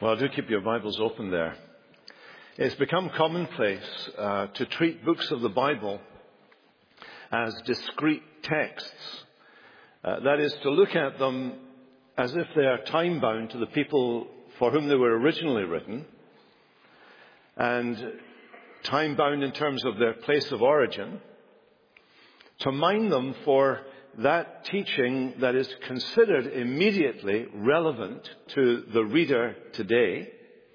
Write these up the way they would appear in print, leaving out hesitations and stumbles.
Well, do keep your Bibles open there. It's become commonplace to treat books of the Bible as discrete texts. That is, to look at them as if they are time-bound to the people for whom they were originally written, and time-bound in terms of their place of origin, to mine them for that teaching that is considered immediately relevant to the reader today,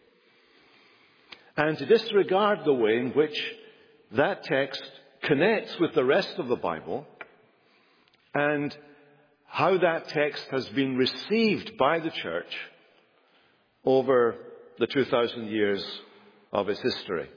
and to disregard the way in which that text connects with the rest of the Bible and how that text has been received by the church over the 2,000 years of its history.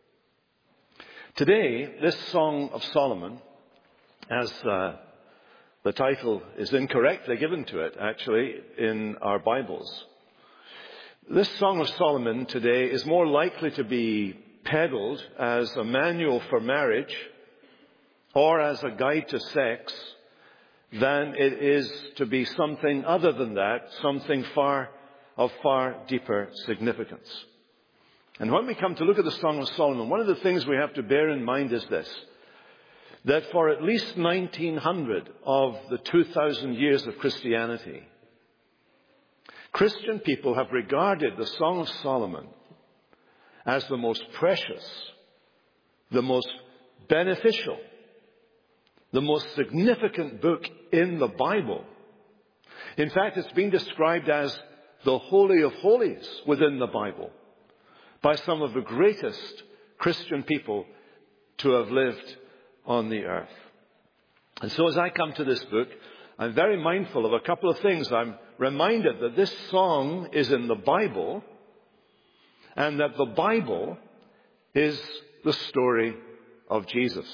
Today, this Song of Solomon, as the title is incorrectly given to it, actually, in our Bibles. This Song of Solomon today is more likely to be peddled as a manual for marriage or as a guide to sex than it is to be something other than that, something of far deeper significance. And when we come to look at the Song of Solomon, one of the things we have to bear in mind is this: that for at least 1900 of the 2,000 years of Christianity, Christian people have regarded the Song of Solomon as the most precious, the most beneficial, the most significant book in the Bible. In fact, it's been described as the Holy of Holies within the Bible by some of the greatest Christian people to have lived on the earth. And so as I come to this book, I'm very mindful of a couple of things. I'm reminded that this song is in the Bible and that the Bible is the story of Jesus.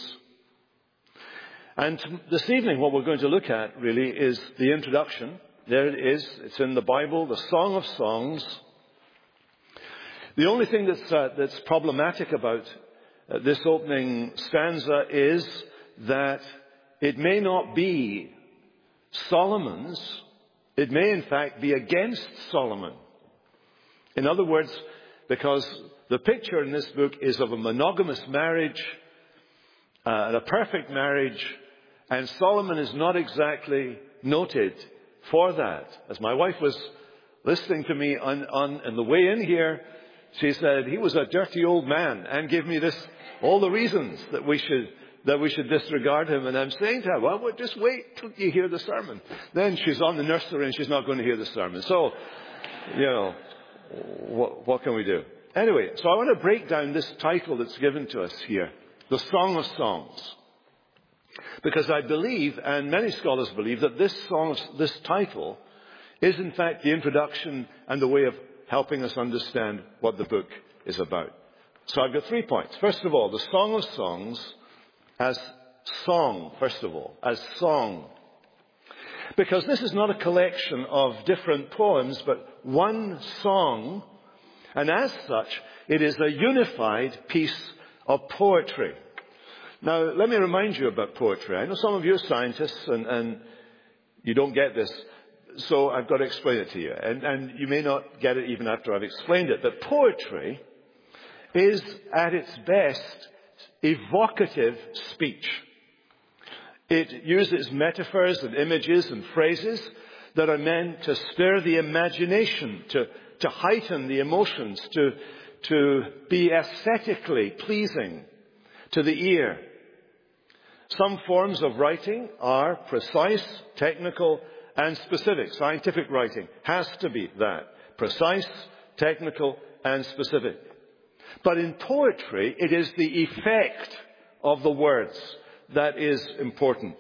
And this evening what we're going to look at really is the introduction. There it is. It's in the Bible, the Song of Songs. The only thing that's problematic about this opening stanza is that it may not be Solomon's. It may in fact be against Solomon. In other words, because the picture in this book is of a monogamous marriage, and a perfect marriage, and Solomon is not exactly noted for that. As my wife was listening to me on the way in here, she said he was a dirty old man and gave me all the reasons that we should disregard him. And I'm saying to her, well, just wait till you hear the sermon. Then she's on the nursery and she's not going to hear the sermon. So, what can we do? Anyway, so I want to break down this title that's given to us here, the Song of Songs. Because I believe, and many scholars believe, that this title is in fact the introduction and the way of helping us understand what the book is about. So I've got 3 points. First of all, the Song of Songs as song, first of all, as song. Because this is not a collection of different poems, but one song, and as such, it is a unified piece of poetry. Now, let me remind you about poetry. I know some of you are scientists and you don't get this, so I've got to explain it to you. And you may not get it even after I've explained it, but poetry is at its best evocative speech. It uses metaphors and images and phrases that are meant to stir the imagination, to heighten the emotions, to be aesthetically pleasing to the ear. Some forms of writing are precise, technical, and specific. Scientific writing has to be that. Precise, technical, and specific. But in poetry, it is the effect of the words that is important.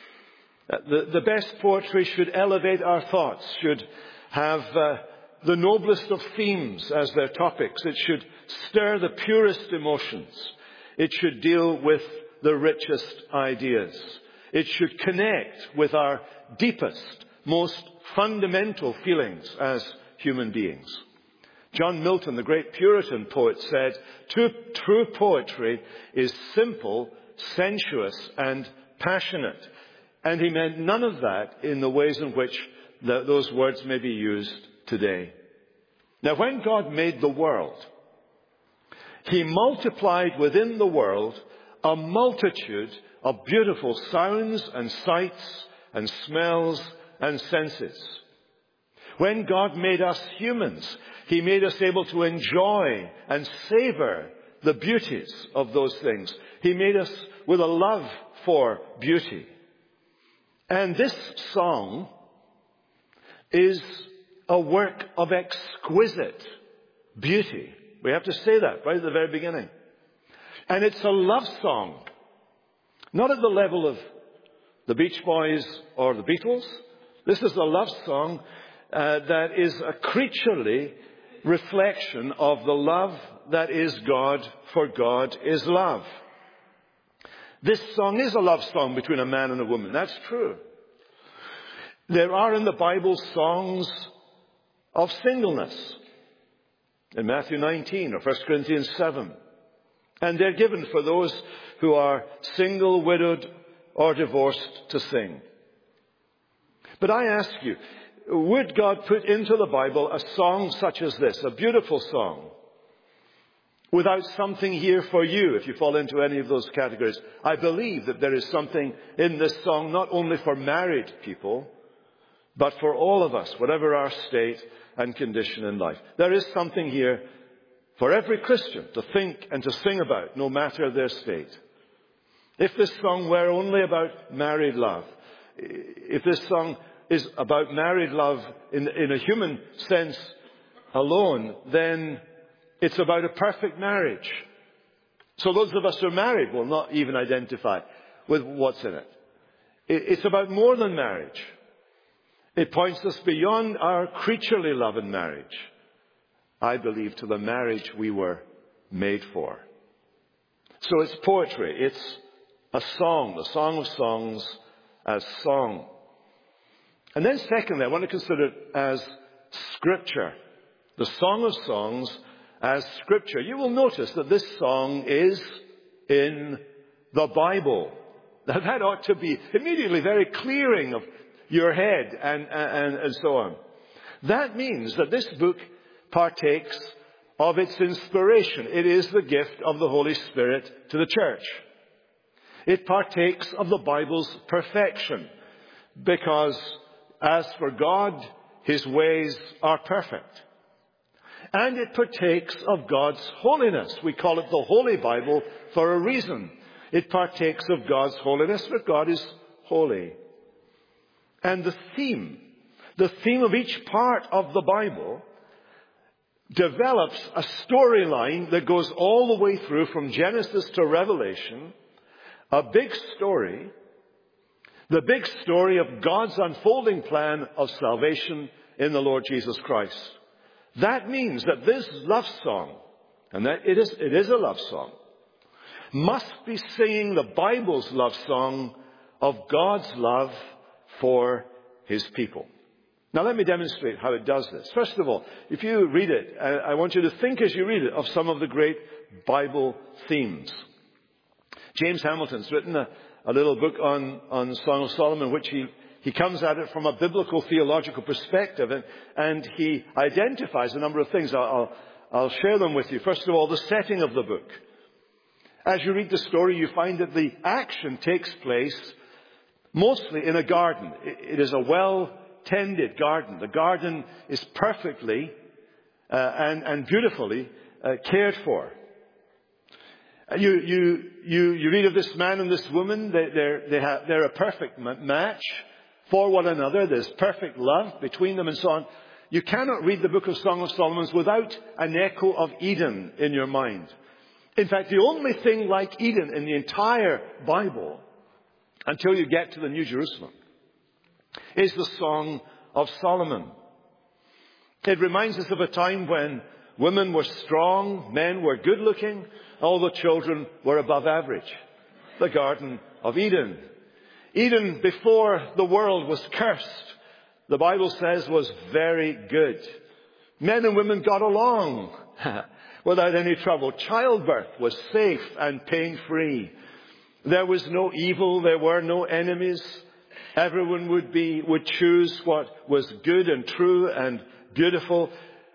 The best poetry should elevate our thoughts, should have the noblest of themes as their topics. It should stir the purest emotions. It should deal with the richest ideas. It should connect with our deepest, most fundamental feelings as human beings. John Milton, the great Puritan poet, said, true poetry is simple, sensuous, and passionate. And he meant none of that in the ways in which those words may be used today. Now, when God made the world, He multiplied within the world a multitude of beautiful sounds and sights and smells and senses. When God made us humans, He made us able to enjoy and savor the beauties of those things. He made us with a love for beauty. And this song is a work of exquisite beauty. We have to say that right at the very beginning. And it's a love song. Not at the level of the Beach Boys or the Beatles. This is a love song that is a creaturely reflection of the love that is God, for God is love. This song is a love song between a man and a woman. That's true. There are in the Bible songs of singleness in Matthew 19 or 1 Corinthians 7. And they're given for those who are single, widowed, or divorced to sing. But I ask you, would God put into the Bible a song such as this, a beautiful song, without something here for you if you fall into any of those categories? I believe that there is something in this song not only for married people, but for all of us, whatever our state and condition in life. There is something here for every Christian to think and to sing about, no matter their state. If this song were only about married love, if this song is about married love in a human sense alone, then it's about a perfect marriage. So those of us who are married will not even identify with what's in it. It's about more than marriage. It points us beyond our creaturely love in marriage, I believe, to the marriage we were made for. So it's poetry. It's a song, the Song of Songs as song. And then secondly, I want to consider it as Scripture. The Song of Songs as Scripture. You will notice that this song is in the Bible. Now that ought to be immediately very clearing of your head and so on. That means that this book partakes of its inspiration. It is the gift of the Holy Spirit to the church. It partakes of the Bible's perfection, because as for God, His ways are perfect. And it partakes of God's holiness. We call it the Holy Bible for a reason. It partakes of God's holiness, for God is holy. And the theme of each part of the Bible develops a storyline that goes all the way through from Genesis to Revelation, a big story, the big story of God's unfolding plan of salvation in the Lord Jesus Christ. That means that this love song, and that it is a love song, must be singing the Bible's love song of God's love for His people. Now let me demonstrate how it does this. First of all, if you read it, I want you to think as you read it of some of the great Bible themes. James Hamilton's written a little book on Song of Solomon, which he comes at it from a biblical theological perspective, and he identifies a number of things. I'll share them with you. First of all, the setting of the book. As you read the story, you find that the action takes place mostly in a garden. It is a well-tended garden. The garden is perfectly and beautifully cared for. You read of this man and this woman. They're a perfect match for one another. There's perfect love between them and so on. You cannot read the book of Song of Solomon without an echo of Eden in your mind. In fact, the only thing like Eden in the entire Bible, until you get to the New Jerusalem, is the Song of Solomon. It reminds us of a time when women were strong, men were good looking, all the children were above average. The Garden of Eden. Eden, before the world was cursed, the Bible says was very good. Men and women got along without any trouble. Childbirth was safe and pain-free. There was no evil. There were no enemies. Everyone would choose what was good and true and beautiful.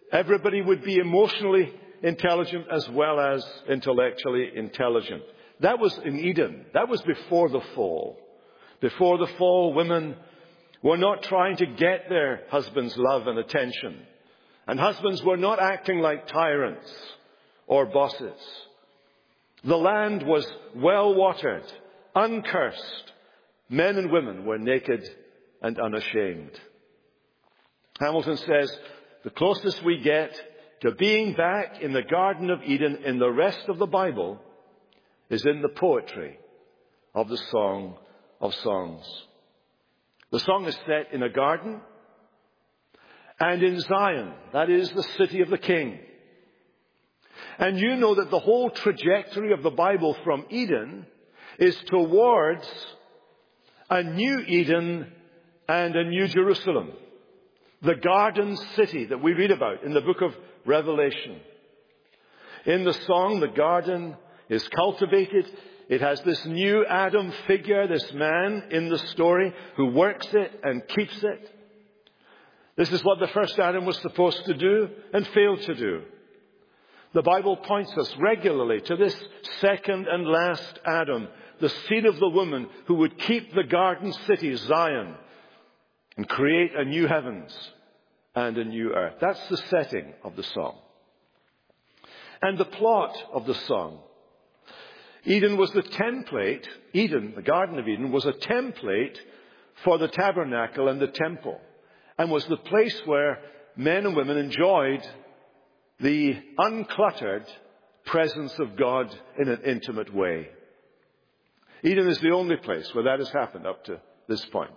Everybody would be emotionally intelligent as well as intellectually intelligent. That was in Eden. That was before the fall. Before the fall, women were not trying to get their husbands' love and attention. And husbands were not acting like tyrants or bosses. The land was well-watered, uncursed. Men and women were naked and unashamed. Hamilton says, the closest we get to being back in the Garden of Eden in the rest of the Bible is in the poetry of the Song of Songs. The song is set in a garden and in Zion, that is the city of the King. And you know that the whole trajectory of the Bible from Eden is towards a new Eden and a new Jerusalem. The garden city that we read about in the book of Revelation. In the song, the garden is cultivated. It has this new Adam figure, this man in the story who works it and keeps it. This is what the first Adam was supposed to do and failed to do. The Bible points us regularly to this second and last Adam, the seed of the woman who would keep the garden city, Zion, and create a new heavens and a new earth. That's the setting of the song. And the plot of the song. Eden was the template. Eden, the Garden of Eden, was a template for the tabernacle and the temple, and was the place where men and women enjoyed the uncluttered presence of God in an intimate way. Eden is the only place where that has happened up to this point,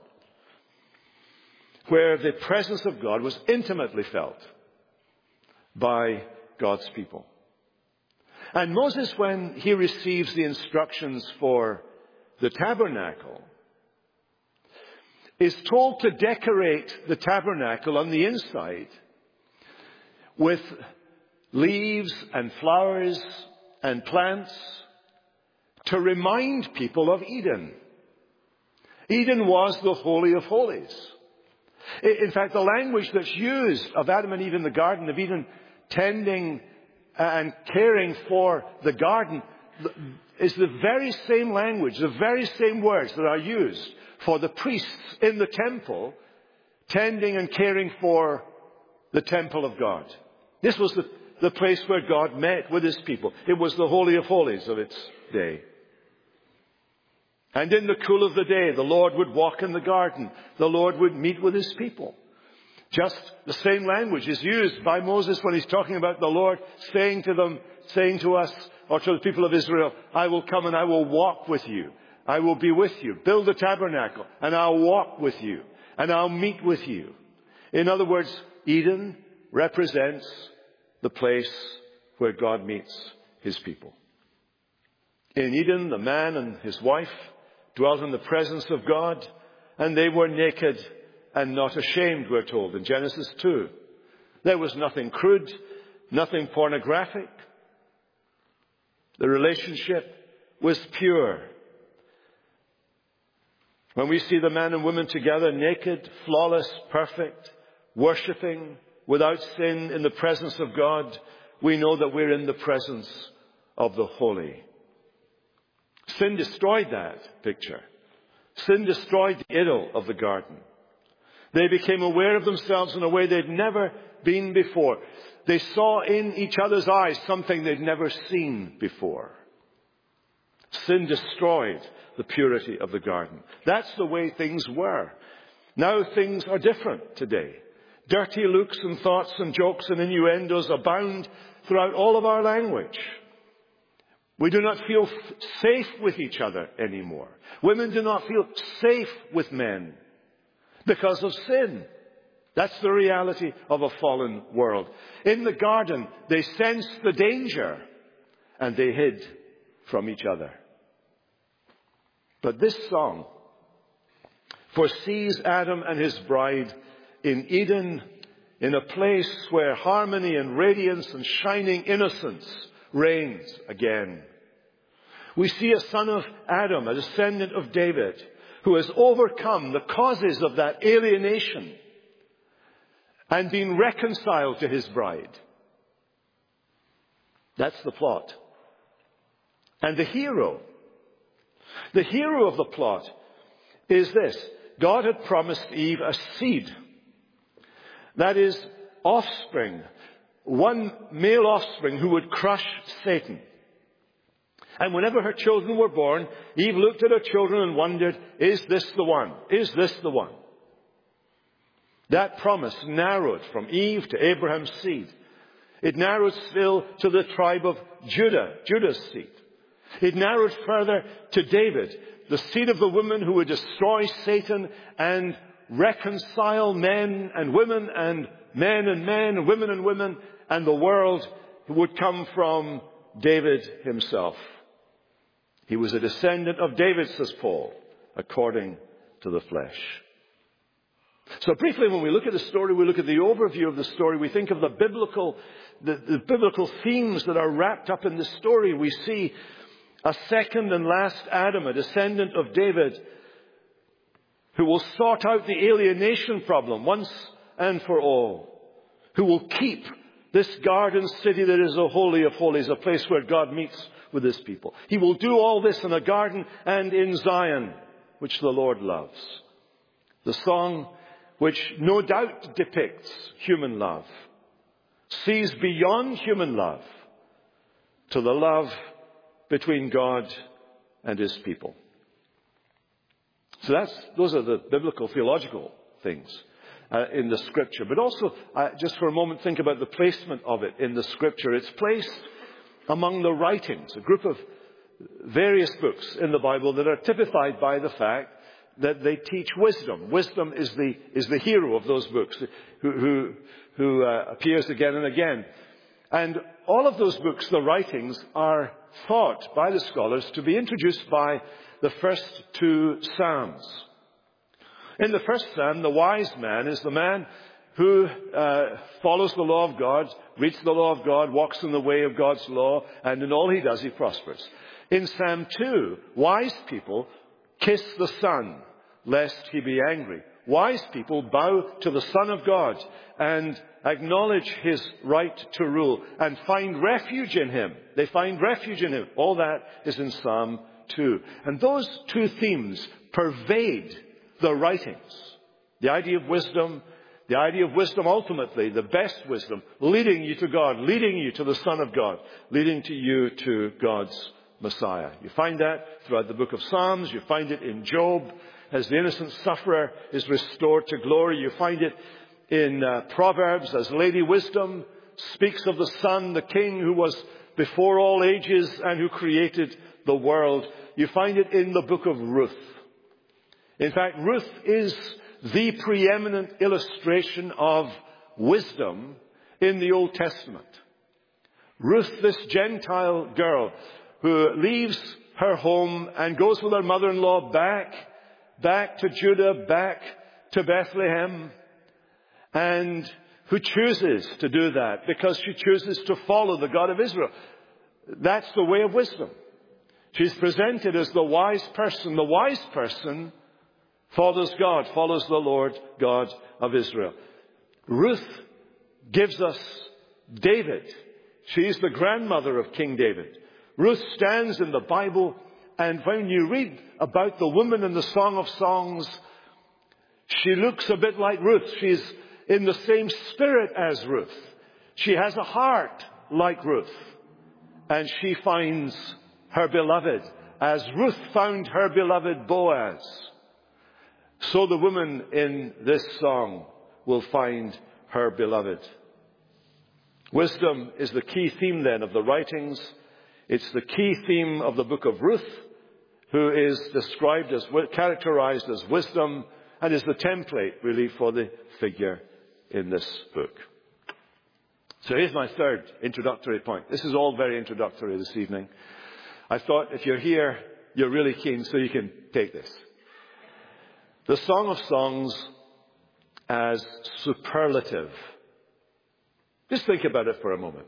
where the presence of God was intimately felt by God's people. And Moses, when he receives the instructions for the tabernacle, is told to decorate the tabernacle on the inside with leaves and flowers and plants to remind people of Eden. Eden was the Holy of Holies. In fact, the language that's used of Adam and Eve in the Garden of Eden, tending and caring for the garden, is the very same language, the very same words that are used for the priests in the temple, tending and caring for the temple of God. This was the place where God met with his people. It was the Holy of Holies of its day. And in the cool of the day, the Lord would walk in the garden. The Lord would meet with his people. Just the same language is used by Moses when he's talking about the Lord saying to us, or to the people of Israel, I will come and I will walk with you. I will be with you. Build a tabernacle and I'll walk with you and I'll meet with you. In other words, Eden represents the place where God meets his people. In Eden, the man and his wife dwelt in the presence of God, and they were naked and not ashamed, we're told in Genesis 2. There was nothing crude, nothing pornographic. The relationship was pure. When we see the man and woman together, naked, flawless, perfect, worshipping without sin in the presence of God, we know that we're in the presence of the holy. Sin destroyed that picture. Sin destroyed the idyll of the garden. They became aware of themselves in a way they'd never been before. They saw in each other's eyes something they'd never seen before. Sin destroyed the purity of the garden. That's the way things were. Now things are different today. Dirty looks and thoughts and jokes and innuendos abound throughout all of our language. We do not feel safe with each other anymore. Women do not feel safe with men because of sin. That's the reality of a fallen world. In the garden, they sensed the danger and they hid from each other. But this song foresees Adam and his bride in Eden, in a place where harmony and radiance and shining innocence reigns again. We see a son of Adam, a descendant of David, who has overcome the causes of that alienation and been reconciled to his bride. That's the plot. And the hero of the plot is this. God had promised Eve a seed. That is, offspring. One male offspring who would crush Satan. And whenever her children were born, Eve looked at her children and wondered, is this the one? Is this the one? That promise narrowed from Eve to Abraham's seed. It narrowed still to the tribe of Judah, Judah's seed. It narrowed further to David, the seed of the woman who would destroy Satan and reconcile men and women and men and men and women and the world would come from David himself. He was a descendant of David, says Paul, according to the flesh. So briefly, when we look at the story, we look at the overview of the story, we think of the biblical themes that are wrapped up in the story. We see a second and last Adam, a descendant of David, who will sort out the alienation problem once and for all, who will keep this garden city that is a holy of holies, a place where God meets with his people. He will do all this in a garden and in Zion, which the Lord loves. The song, which no doubt depicts human love, sees beyond human love to the love between God and his people. So those are the biblical theological things in the scripture. But also, just for a moment, think about the placement of it in the scripture. It's placed among the writings, a group of various books in the Bible that are typified by the fact that they teach wisdom. Wisdom is the hero of those books who appears again and again. And all of those books, the writings, are thought by the scholars to be introduced by the first two Psalms. In the first Psalm, the wise man is the man who follows the law of God, reads the law of God, walks in the way of God's law, and in all he does, he prospers. In Psalm 2, wise people kiss the Son, lest he be angry. Wise people bow to the Son of God and acknowledge his right to rule and find refuge in him. They find refuge in him. All that is in Psalm 2. And those two themes pervade the writings. The idea of wisdom ultimately, the best wisdom, leading you to God, leading you to the Son of God, leading to you to God's Messiah. You find that throughout the book of Psalms. You find it in Job as the innocent sufferer is restored to glory. You find it in Proverbs as Lady Wisdom speaks of the Son, the King who was before all ages and who created the world. You find it in the book of Ruth. In fact, Ruth is the preeminent illustration of wisdom in the Old Testament. Ruth, this Gentile girl who leaves her home and goes with her mother-in-law back to Judah, back to Bethlehem, and who chooses to do that because she chooses to follow the God of Israel. That's the way of wisdom. She's presented as the wise person. The wise person follows God, follows the Lord God of Israel. Ruth gives us David. She's the grandmother of King David. Ruth stands in the Bible, and when you read about the woman in the Song of Songs, she looks a bit like Ruth. She's in the same spirit as Ruth. She has a heart like Ruth, and she finds her beloved as Ruth found her beloved Boaz. So the woman in this song will find her beloved. Wisdom is the key theme then of the writings. It's the key theme of the book of Ruth, who is described as, characterized as wisdom, and is the template really for the figure in this book. So here's my third introductory point. This is all very introductory this evening. I thought if you're here, you're really keen, so you can take this. The Song of Songs as superlative. Just think about it for a moment.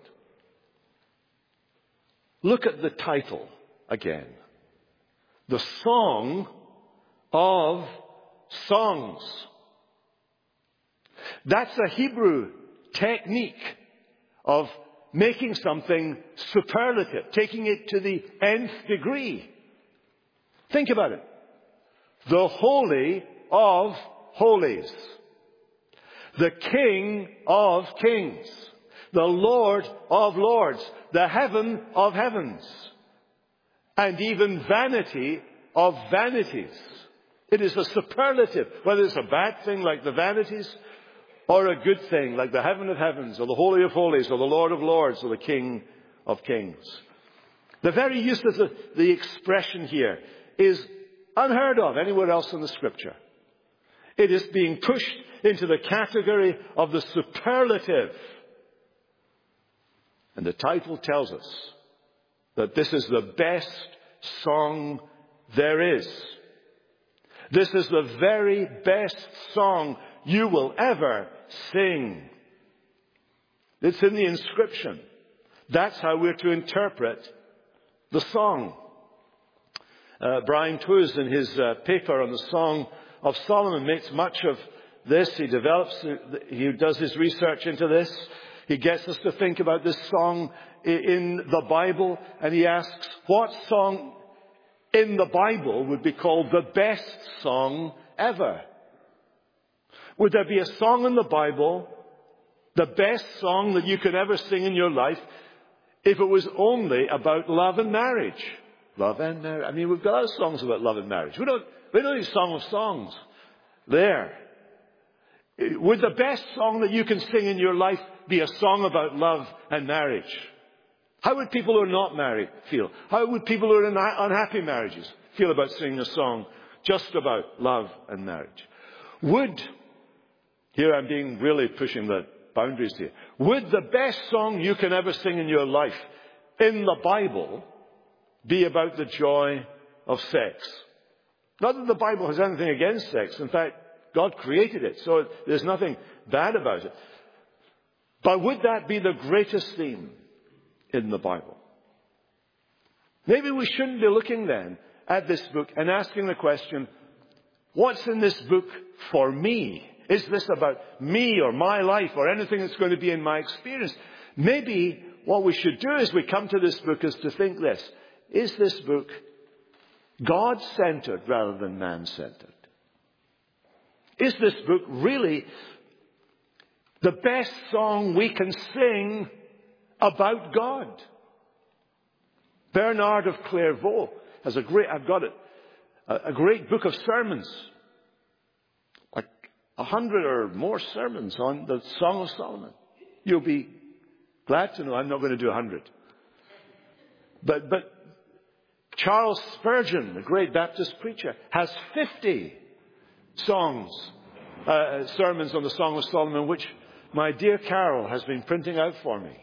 Look at the title again. The Song of Songs. That's a Hebrew technique of making something superlative, taking it to the nth degree. Think about it. The Holy of Holies. The King of Kings. The Lord of Lords. The Heaven of Heavens. And even vanity of vanities. It is a superlative, whether it's a bad thing like the vanities, or a good thing like the Heaven of Heavens, or the Holy of Holies, or the Lord of Lords, or the King of Kings. The very use of the expression here is unheard of anywhere else in the Scripture. It is being pushed into the category of the superlative. And the title tells us that this is the best song there is. This is the very best song you will ever sing. It's in the inscription. That's how we're to interpret the song. Brian Toos, in his paper on the Song of Solomon, makes much of this. He does his research into this. He gets us to think about this song in the Bible, and he asks, what song in the Bible would be called the best song ever? Would there be a song in the Bible, the best song that you could ever sing in your life, if it was only about love and marriage? Love and marriage. I mean, we've got other songs about love and marriage. We don't need Song of Songs there. Would the best song that you can sing in your life be a song about love and marriage? How would people who are not married feel? How would people who are in unhappy marriages feel about singing a song just about love and marriage? Here I'm being really pushing the boundaries here. Would the best song you can ever sing in your life in the Bible be about the joy of sex? Not that the Bible has anything against sex. In fact, God created it, so there's nothing bad about it. But would that be the greatest theme in the Bible? Maybe we shouldn't be looking then at this book and asking the question, what's in this book for me? Is this about me or my life or anything that's going to be in my experience? Maybe what we should do as we come to this book is to think this. Is this book God-centered rather than man-centered? Is this book really the best song we can sing about God? Bernard of Clairvaux has a great book of sermons. Like 100 or more sermons on the Song of Solomon. You'll be glad to know I'm not going to do 100. But Charles Spurgeon, the great Baptist preacher, has 50 sermons on the Song of Solomon, which my dear Carol has been printing out for me.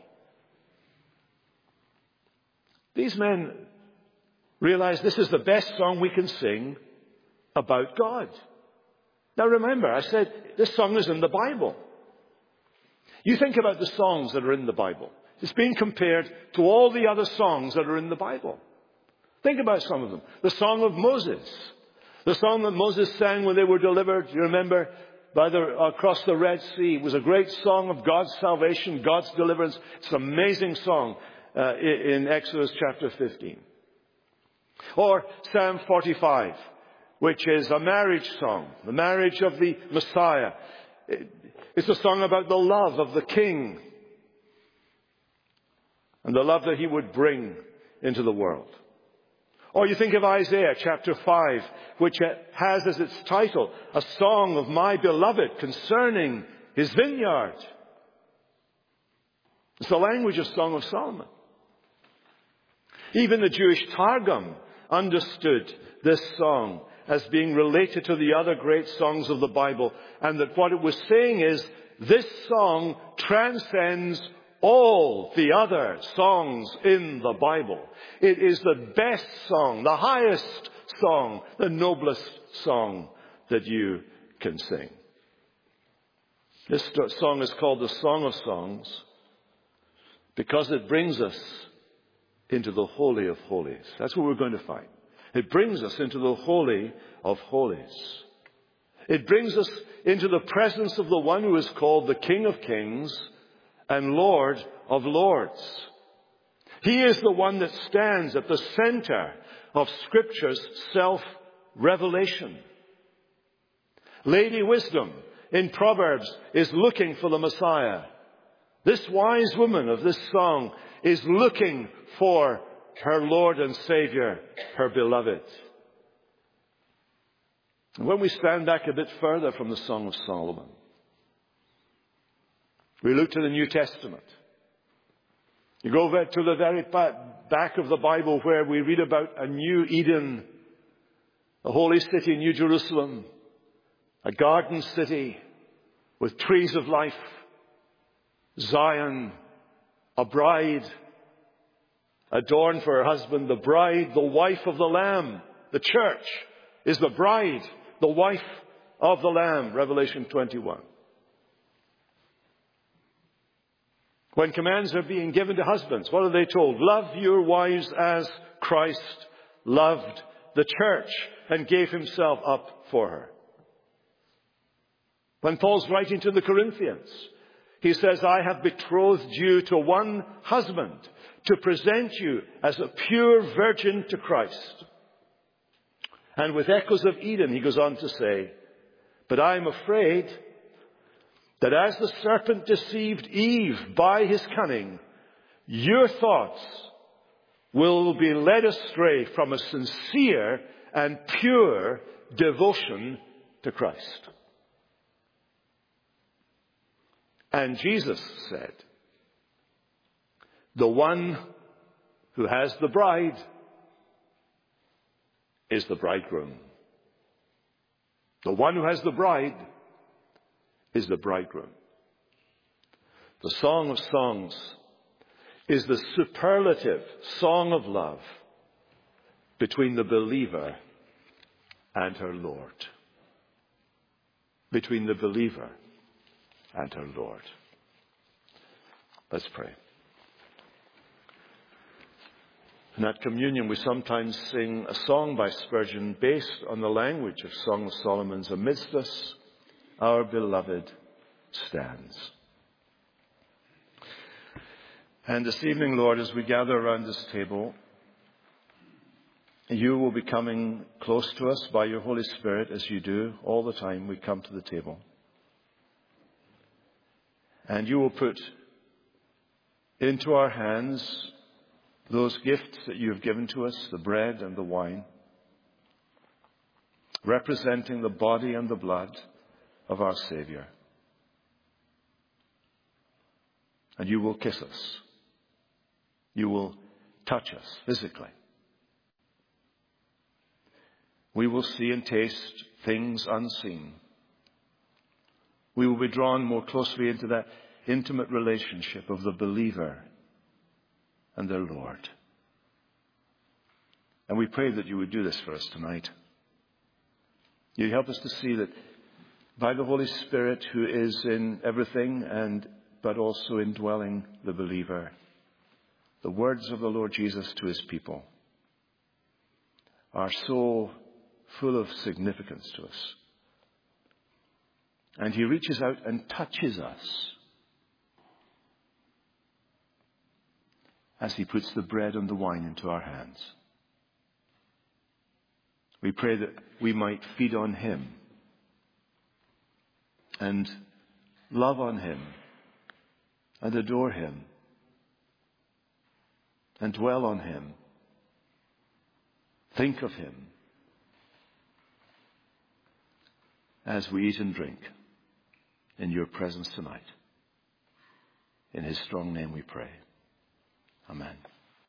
These men realize this is the best song we can sing about God. Now remember, I said this song is in the Bible. You think about the songs that are in the Bible. It's being compared to all the other songs that are in the Bible. Think about some of them. The Song of Moses. The song that Moses sang when they were delivered, you remember, across the Red Sea. It was a great song of God's salvation, God's deliverance. It's an amazing song in Exodus chapter 15. Or Psalm 45, which is a marriage song, the marriage of the Messiah. It's a song about the love of the King and the love that he would bring into the world. Or you think of Isaiah chapter 5, which has as its title, a song of my beloved concerning his vineyard. It's the language of Song of Solomon. Even the Jewish Targum understood this song as being related to the other great songs of the Bible, and that what it was saying is, this song transcends all the other songs in the Bible. It is the best song, the highest song, the noblest song that you can sing. This song is called the Song of Songs because it brings us into the Holy of Holies. That's what we're going to find. It brings us into the Holy of Holies. It brings us into the presence of the one who is called the King of Kings and Lord of Lords. He is the one that stands at the center of Scripture's self-revelation. Lady Wisdom in Proverbs is looking for the Messiah. This wise woman of this song is looking for her Lord and Savior, her beloved. And when we stand back a bit further from the Song of Solomon, we look to the New Testament. You go to the very back of the Bible where we read about a new Eden, a holy city, New Jerusalem, a garden city with trees of life, Zion, a bride adorned for her husband, the bride, the wife of the Lamb. The church is the bride, the wife of the Lamb, Revelation 21. When commands are being given to husbands, what are they told? Love your wives as Christ loved the church and gave himself up for her. When Paul's writing to the Corinthians, he says, I have betrothed you to one husband to present you as a pure virgin to Christ. And with echoes of Eden, he goes on to say, but I am afraid that as the serpent deceived Eve by his cunning, your thoughts will be led astray from a sincere and pure devotion to Christ. And Jesus said, the one who has the bride is the bridegroom. The one who has the bride is the bridegroom. The Song of Songs is the superlative song of love between the believer and her Lord. Between the believer and her Lord. Let's pray. In that communion, we sometimes sing a song by Spurgeon based on the language of Song of Solomon's. Amidst us, our beloved stands. And this evening, Lord, as we gather around this table, you will be coming close to us by your Holy Spirit, as you do all the time we come to the table. And you will put into our hands those gifts that you have given to us, the bread and the wine, representing the body and the blood of our Savior. And you will kiss us. You will touch us physically. We will see and taste things unseen. We will be drawn more closely into that intimate relationship of the believer and their Lord. And we pray that you would do this for us tonight. You help us to see that by the Holy Spirit, who is in everything but also indwelling the believer, the words of the Lord Jesus to his people are so full of significance to us. And he reaches out and touches us as he puts the bread and the wine into our hands. We pray that we might feed on him and love on him and adore him and dwell on him, think of him as we eat and drink in your presence tonight. In his strong name we pray. Amen.